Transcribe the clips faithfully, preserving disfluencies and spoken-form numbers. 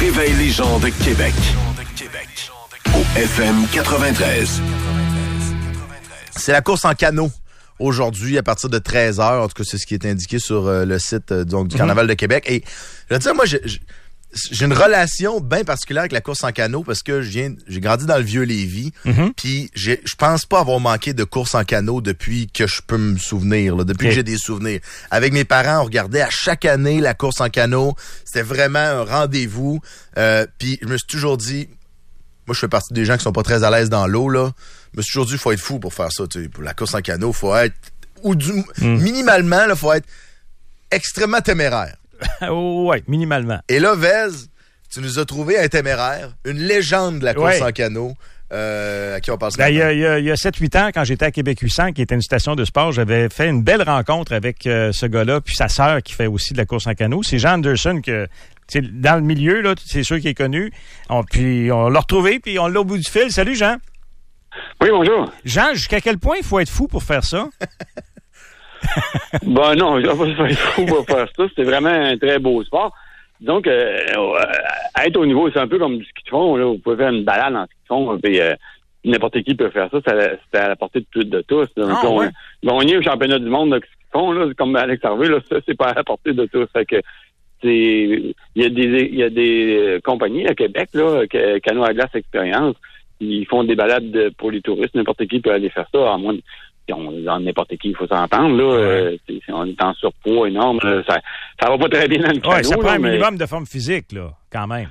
réveille les gens de Québec. Au F M quatre-vingt-treize. C'est la course en canot. Aujourd'hui, à partir de treize heures, en tout cas, c'est ce qui est indiqué sur euh, le site euh, donc, du Carnaval mm-hmm. de Québec. Et je veux dire, moi, j'ai, j'ai une relation bien particulière avec la course en canot parce que je viens, j'ai grandi dans le Vieux-Lévis. Mm-hmm. Puis, je pense pas avoir manqué de course en canot depuis que je peux me souvenir, là, depuis okay. que j'ai des souvenirs. Avec mes parents, on regardait à chaque année la course en canot. C'était vraiment un rendez-vous. Euh, puis, je me suis toujours dit, moi, je fais partie des gens qui sont pas très à l'aise dans l'eau, là. Je me suis toujours dit, il faut être fou pour faire ça. Tu sais. Pour la course en canot, il faut être, ou du, mm. minimalement, il faut être extrêmement téméraire. Oui, minimalement. Et là, Vez, tu nous as trouvé un téméraire, une légende de la course ouais. en canot, euh, à qui on passe ben, il y a, il y a, il y a sept huit ans, quand j'étais à Québec huit cents, qui était une station de sport, j'avais fait une belle rencontre avec euh, ce gars-là, puis sa sœur qui fait aussi de la course en canot. C'est Jean Anderson que... C'est dans le milieu, là, c'est sûr qu'il est connu. On, puis on l'a retrouvé, puis on l'a au bout du fil. Salut, Jean. Oui, bonjour. Jean, jusqu'à quel point il faut être fou pour faire ça? Ben non, il faut pas être fou pour faire ça. C'est vraiment un très beau sport. Donc, euh, euh, être au niveau, c'est un peu comme du ski de fond. Là. Vous pouvez faire une balade en ski de fond, puis euh, n'importe qui peut faire ça. C'est à la portée de, de tous. Donc, ah, ouais. on, gagner au championnat du monde de ski de fond, là, comme Alex Harvey, là, ça, c'est pas à la portée de tous. Fait que c'est il y a des il y a des compagnies à Québec là, Canoë à glace expérience, ils font des balades pour les touristes, n'importe qui peut aller faire ça, à moins dans n'importe qui, il faut s'entendre là, ouais. euh, c'est, on est en surpoids énorme, là, ça ça va pas très bien dans le canot. Ouais, ça prend là, un mais... minimum de forme physique là, quand même.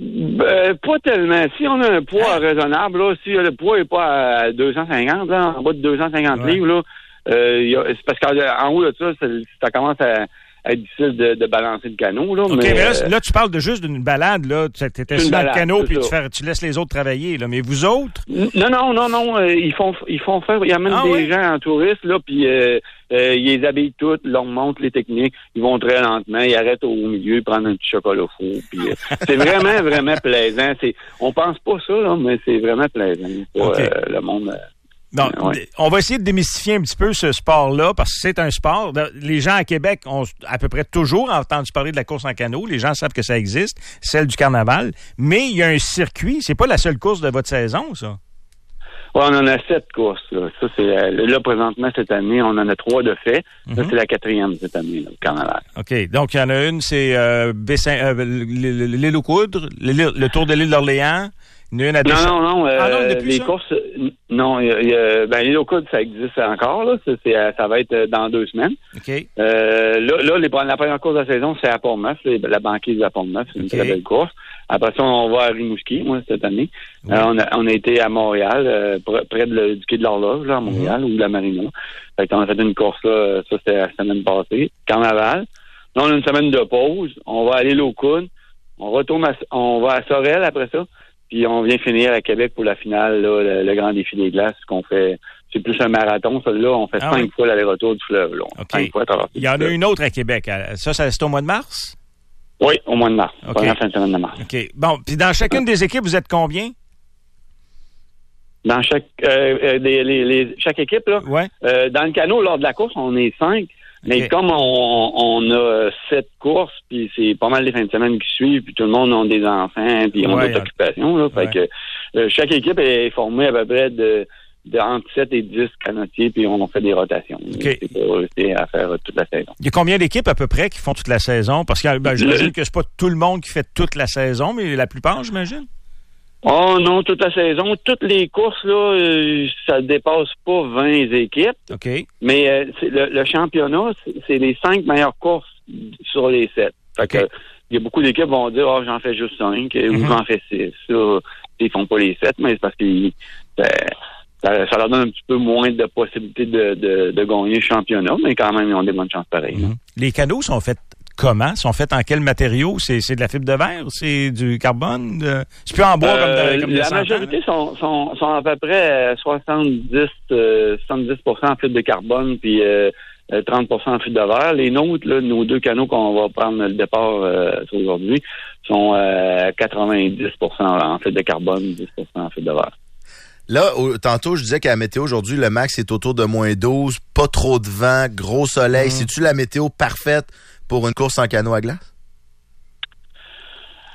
Ben, pas tellement. Si on a un poids hein? raisonnable, là, si le poids est pas à deux cent cinquante, là, en bas de deux cent cinquante ouais. livres, là, euh, y a, c'est parce qu'en haut de ça, ça, ça commence à être difficile de, de balancer le canot. Là, OK, mais, mais là, euh, là, tu parles de juste d'une balade. Là. Tu étais sur le canot puis tu, fais, tu laisses les autres travailler. Là. Mais vous autres? Non, non, non, non. Euh, ils font ils font faire... Ils amènent ah, des oui? gens en touriste, là, puis euh, euh, ils les habillent toutes, leur montrent les techniques. Ils vont très lentement. Ils arrêtent au milieu, prendre un petit chocolat chaud. Puis, euh, c'est vraiment, vraiment plaisant. C'est, on pense pas ça, là, mais c'est vraiment plaisant pour okay. euh, le monde... Euh, Non, ouais. On va essayer de démystifier un petit peu ce sport-là, parce que c'est un sport. Les gens à Québec ont à peu près toujours entendu parler de la course en canot. Les gens savent que ça existe, celle du carnaval. Mais il y a un circuit. C'est pas la seule course de votre saison, ça? Oui, on en a sept courses. Là, ça, c'est, là présentement, cette année, on en a trois de fait. Mm-hmm. Ça, c'est la quatrième cette année, là, au carnaval. OK. Donc, il y en a une, c'est euh, Bessin, euh, l'île aux Coudres, le tour de l'île d'Orléans. Non, non, non, euh, ah non. Les ça? courses, non, y a, y a, ben, l'île aux Coudres, ça existe encore, là. Ça, c'est, ça va être dans deux semaines. OK. Euh, là, là les, la première course de la saison, c'est à Pont-Neuf, la banquise à Pont-Neuf. C'est une okay. très belle course. Après ça, on va à Rimouski, moi, cette année. Oui. Euh, on, a, on a été à Montréal, euh, près de le, du quai de l'Horloge, là, à Montréal, mm-hmm. ou de la Marina. Fait qu'on a fait une course, là, ça, c'était la semaine passée. Carnaval. Là, on a une semaine de pause. On va à l'île aux Coudres. On retourne à, on va à Sorel après ça. Puis on vient finir à Québec pour la finale, là, le, le grand défi des glaces qu'on fait. C'est plus un marathon, celui-là. On fait ah cinq oui. fois l'aller-retour du fleuve. Là. Okay. Cinq fois à Il y en a une autre à Québec. Ça, ça c'est au mois de mars? Oui, au mois de mars. Okay. Pendant la fin de semaine de mars. OK. Bon, puis dans chacune des équipes, vous êtes combien? Dans chaque euh, des, les, les, chaque équipe, là. Ouais. Euh, dans le canot, lors de la course, on est cinq. Mais okay. comme on, on a sept courses, puis c'est pas mal les fins de semaine qui suivent, puis tout le monde a des enfants, puis ils ont ouais, d'autres occupations, là. Fait ouais. que euh, chaque équipe est formée à peu près de, de entre sept et dix canotiers, puis on fait des rotations. Okay. C'est pour rester à faire toute la saison. Il y a combien d'équipes à peu près qui font toute la saison? Parce que ben, j'imagine Le... que c'est pas tout le monde qui fait toute la saison, mais la plupart, j'imagine. Oh non, toute la saison. Toutes les courses, là, euh, ça dépasse pas vingt équipes. OK. Mais euh, c'est le, le championnat, c'est, c'est les cinq meilleures courses sur les sept. Fait okay. que il y a beaucoup d'équipes qui vont dire oh, j'en fais juste cinq mm-hmm. ou j'en fais six. Ça, ils font pas les sept, mais c'est parce que ça, ça, ça leur donne un petit peu moins de possibilités de, de, de gagner le championnat, mais quand même, ils ont des bonnes chances pareilles. Mm-hmm. Les canots sont faits comment? Sont faits en quel matériau? C'est, c'est de la fibre de verre? C'est du carbone? De... C'est plus en bois euh, comme, de, comme La majorité sont, sont, sont à peu près soixante-dix, euh, soixante-dix pour cent en fibre de carbone puis euh, trente pour cent en fibre de verre. Les nôtres, là, nos deux canaux qu'on va prendre le départ euh, aujourd'hui, sont à euh, quatre-vingt-dix pour cent en fibre de carbone, dix pour cent en fibre de verre. Là, au, tantôt, je disais qu'à la météo aujourd'hui, le max est autour de moins douze, pas trop de vent, gros soleil. Mmh. C'est-tu la météo parfaite pour une course en canot à glace?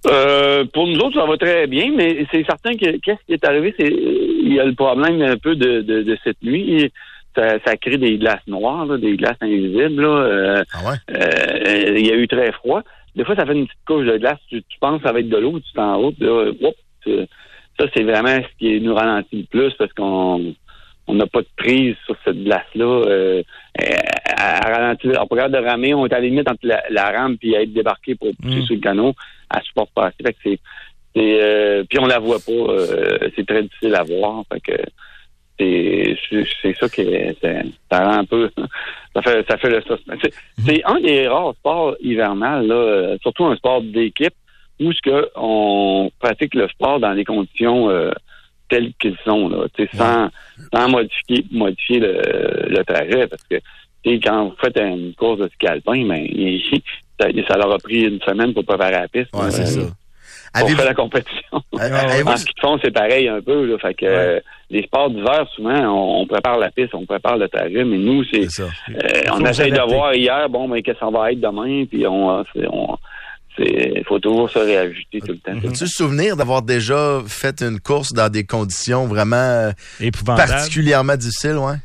Euh, pour nous autres, ça va très bien, mais c'est certain que qu'est-ce qui est arrivé, c'est il y a le problème un peu de, de, de cette nuit. Ça, ça crée des glaces noires, là, des glaces invisibles. Là. Euh, ah ouais? euh, il y a eu très froid. Des fois, ça fait une petite couche de glace. Tu, tu penses que ça va être de l'eau, tu t'en route. Là, whoop, ça, c'est vraiment ce qui nous ralentit le plus parce qu'on on n'a pas de prise sur cette glace-là. Euh, à, à ralentir, on peut regarder de ramer, on est à la limite entre la, la rame et être débarqué pour pousser mmh. sur le canot. Elle supporte pas assez. Fait que c'est, c'est, euh, puis on la voit pas. Euh, c'est très difficile à voir. Fait que c'est, c'est ça qui ça, ça rend un peu. Ça fait, ça fait le suspense. C'est, c'est un des rares sports hivernales, là, surtout un sport d'équipe, où ce que on pratique le sport dans des conditions euh, telles qu'ils sont, là, sans, sans modifier, modifier le, le trajet, parce que quand vous faites une course de ski alpin, ben, ça, ça leur a pris une semaine pour préparer la piste. Ouais, c'est euh, ça. Pour Avez-vous... faire la compétition. Avez-vous... En ski de fond, c'est pareil un peu. Là, fait que, ouais. euh, les sports d'hiver, souvent, on, on prépare la piste, on prépare le trajet, mais nous, c'est, c'est euh, on essaye de voir hier, bon, mais qu'est-ce qu'on va être demain, puis on, c'est, on il faut toujours se réajuster tout le temps. Mm-hmm. As-tu le souvenir d'avoir déjà fait une course dans des conditions vraiment particulièrement difficiles, ouais?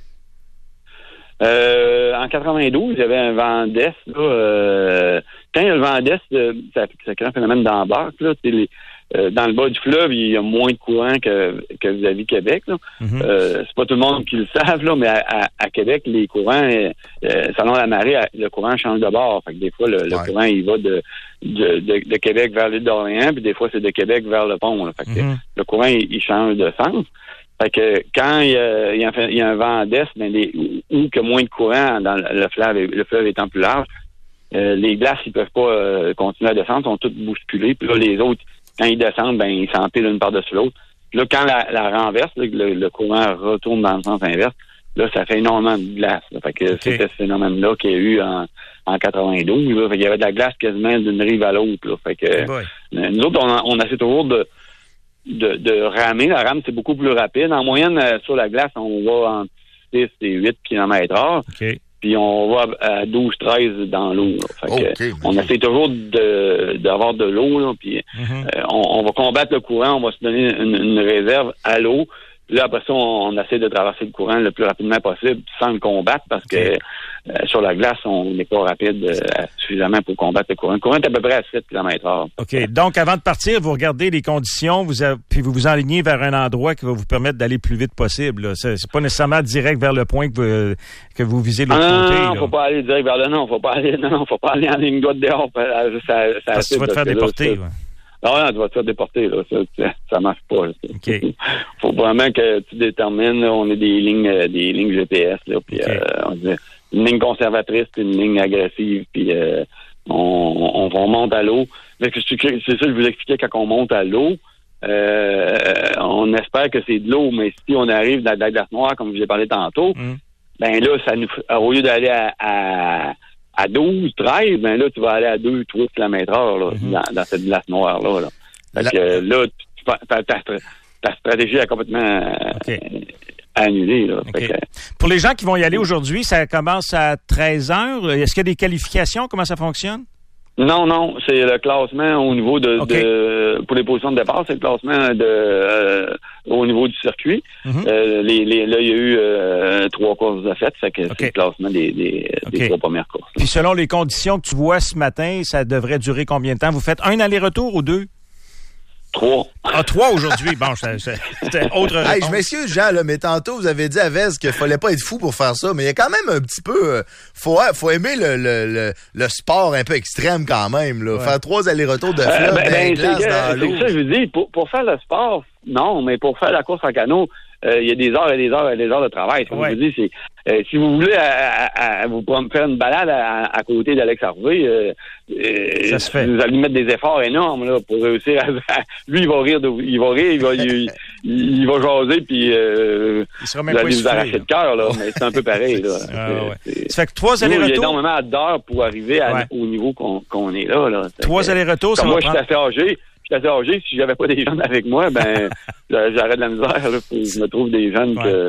Euh, en quatre-vingt-douze, il y avait un vent d'est. Là, euh, quand il y a le vent d'est, euh, ça, ça crée un phénomène d'embarque. Là, les, euh, dans le bas du fleuve, il y a moins de courant que, que vis-à-vis Québec. Là. Mm-hmm. Euh, c'est pas tout le monde qui le savent, là, mais à, à, à Québec, les courants, euh, selon la marée, le courant change de bord. Fait que des fois, le, le ouais. courant, il va de, de, de, de Québec vers l'île d'Orléans, puis des fois, c'est de Québec vers le pont. Là. Fait que mm-hmm. le courant, il, il change de sens. Fait que quand il y a, il y a, il y a un vent d'est, ben les, ou que moins de courant dans le fleuve, le fleuve étant plus large, euh, les glaces, ils peuvent pas euh, continuer à descendre, sont toutes bousculées. Puis là, les autres, quand ils descendent, ben ils s'empilent une par-dessus l'autre. Puis là, quand la, la renverse, là, le, le courant retourne dans le sens inverse, là, ça fait énormément de glace. Là. Fait que okay. c'était ce phénomène-là qu'il y a eu en, en quatre-vingt-douze. Là. Fait qu'il y avait de la glace quasiment d'une rive à l'autre. Là. Fait que oh nous autres, on, on essaie toujours de De, de ramer. La rame, c'est beaucoup plus rapide. En moyenne, euh, sur la glace, on va entre six et huit kilomètres heure. Okay. Puis on va à douze treize dans l'eau. Fait okay, que, on okay. essaie toujours de, d'avoir de l'eau. Là, puis mm-hmm. euh, on, on va combattre le courant. On va se donner une, une réserve à l'eau. Puis là, après ça, on, on essaie de traverser le courant le plus rapidement possible sans le combattre parce okay. que euh, sur la glace, on n'est pas rapide euh, suffisamment pour combattre le courant. Le courant est à peu près à sept kilomètres heure. OK. Donc, avant de partir, vous regardez les conditions, vous avez, puis vous vous enlignez vers un endroit qui va vous permettre d'aller plus vite possible. Là. C'est, c'est pas nécessairement direct vers le point que vous, que vous visez de l'autre ah, côté. Non, non, faut pas aller direct vers le non. Faut pas aller, non, non, faut pas aller en ligne droite dehors. Ça, ça, parce que tu vas te faire déporter. Là, non, non, tu vas te faire déporter, là. Ça, ça, ça marche pas, là. Okay. Faut vraiment que tu détermines, là, on est des lignes, euh, des lignes G P S, là, puis, okay. euh, on dit une ligne conservatrice, puis une ligne agressive, puis, euh, on, on, on monte à l'eau. Mais c'est, c'est ça que je vous expliquais quand on monte à l'eau. Euh, on espère que c'est de l'eau, mais si on arrive dans la glace noire, comme je vous ai parlé tantôt, mm. ben là, ça nous, au lieu d'aller à, à à douze, treize, ben là, tu vas aller à deux, trois kilomètres heure, là, mm-hmm. dans, dans cette glace noire-là, là. Fait la... que là, tu, ta, ta, ta stratégie a complètement okay. euh, annulée, là. Okay. Fait que... Pour les gens qui vont y aller aujourd'hui, ça commence à treize heures. Est-ce qu'il y a des qualifications? Comment ça fonctionne? Non, non, c'est le classement au niveau de, okay. de pour les positions de départ, c'est le classement de euh, au niveau du circuit. Mm-hmm. Euh, les, les, là, il y a eu euh, trois courses de fête, fait que okay. c'est le classement des, des, okay. des trois premières courses. Là. Puis selon les conditions que tu vois ce matin, ça devrait durer combien de temps? Vous faites un aller-retour ou deux? Trois. Ah, trois aujourd'hui. Bon, c'est, c'est, c'est autre réponse. Hey, je m'excuse, Jean, là, mais tantôt, vous avez dit à Vez qu'il fallait pas être fou pour faire ça, mais il y a quand même un petit peu... Euh, faut, faut aimer le, le, le, le sport un peu extrême quand même, là. Ouais. Faire trois allers-retours de fleuve, euh, ben, ben, glace c'est dans que, l'eau. C'est ça, je vous dis, pour, pour faire le sport, non, mais pour faire la course en canot, il euh, y a des heures et des heures et des heures de travail. Ce que ouais. je vous dis, c'est euh, si vous voulez à, à, à vous faire une balade à, à côté d'Alex Harvey, euh, ça se fait. Vous allez mettre des efforts énormes là pour réussir à, à lui il va rire de, il va rire, il va il, il va jaser puis euh, il sera même vous pas allez vous arracher le cœur là, mais c'est un peu pareil là. Ah, ouais. Ça fait que trois allers-retours. Il y a énormément d'heures pour arriver à, ouais. au niveau qu'on, qu'on est là là. Trois que, allers-retours, ça va moi prendre... je suis assez âgé. Je suis assez âgé, si j'avais pas des jeunes avec moi, ben j'aurais de la misère là, faut que je me trouve des jeunes ouais. que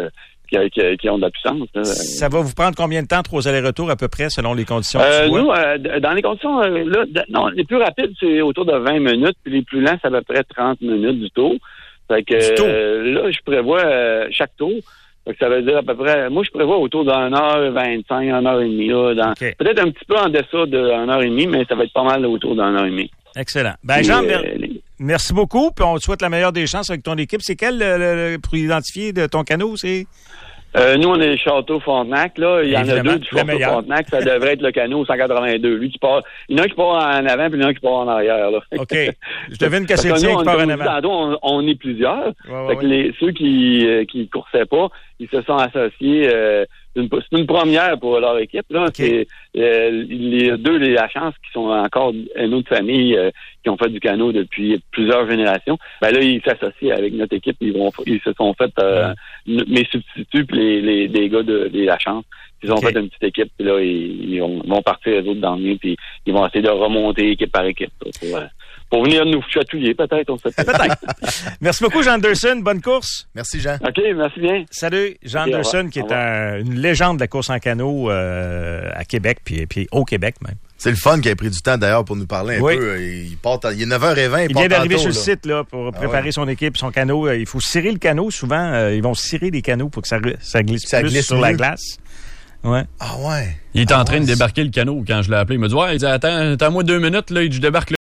qui, qui, qui ont de la puissance. Là. Ça va vous prendre combien de temps, trois allers-retours à peu près, selon les conditions euh, que tu vois? Nous, euh, dans les conditions, euh, là, d- non, les plus rapides, c'est autour de vingt minutes, puis les plus lents, c'est à peu près trente minutes du tour. Fait que Du tour. euh, là, je prévois euh, chaque tour. Fait que ça veut dire à peu près, moi, je prévois autour d'une heure vingt-cinq, une heure et demie, là, dans, Okay. peut-être un petit peu en dessous d'une heure et demie, mais ça va être pas mal autour d'une heure et demie. Excellent. Ben, Puis, Jean, euh, mer- les- merci beaucoup, puis on te souhaite la meilleure des chances avec ton équipe. C'est quel, le, le- le- pour identifier de ton canot, c'est? Euh, nous, on est le Château Frontenac, là. Il y en a Évidemment, deux du le Château meilleur. Frontenac. Ça devrait être le canot cent quatre-vingt-deux. Lui qui part, il y en a un qui part en avant, puis il y en a un qui part en arrière, là. OK. Je devine que Parce c'est le nous, tien on- qui part en comme avant. tantôt, on, on est plusieurs. Ouais, ouais, Fait que ouais. les, ceux qui, euh, qui coursaient pas, ils se sont associés, euh, c'est une, c'est une première pour leur équipe, là. OK. C'est, euh, les deux, les la chance qui sont encore une autre famille, euh, qui ont fait du canot depuis plusieurs générations. Ben là, ils s'associent avec notre équipe. Ils vont, ils se sont fait, euh, n- mes substituts puis les, les, des gars de, de la chance. Ils ont OK. fait une petite équipe, puis là, ils, ils vont, vont partir les autres derniers, puis ils vont essayer de remonter équipe par équipe, là, pour, euh, pour venir nous chatouiller, peut-être, on sait pas. Peut-être. Merci beaucoup, Jean Anderson. Bonne course. Merci, Jean. OK, merci bien. Salut, Jean Ok, au Anderson, revoir. qui Au est un- une légende de la course en canot euh, à Québec, puis, puis au Québec même. C'est le fun qui a pris du temps d'ailleurs pour nous parler un Oui. peu. Il, part en- il est neuf heures vingt. Il, Il part vient d'arriver tantôt, sur le là. site là, pour préparer ouais. son équipe, son canot. Euh, Il faut cirer le canot. Souvent, euh, ils vont cirer les canots pour que ça, ça glisse Ça plus glisse sur la mieux. glace. Ouais. Ah ouais. Il était Ah en train ouais, de c'est- débarquer le canot quand je l'ai appelé. Il m'a dit, ouais, il dit, attends, attends-moi deux minutes, là, il dit, je débarque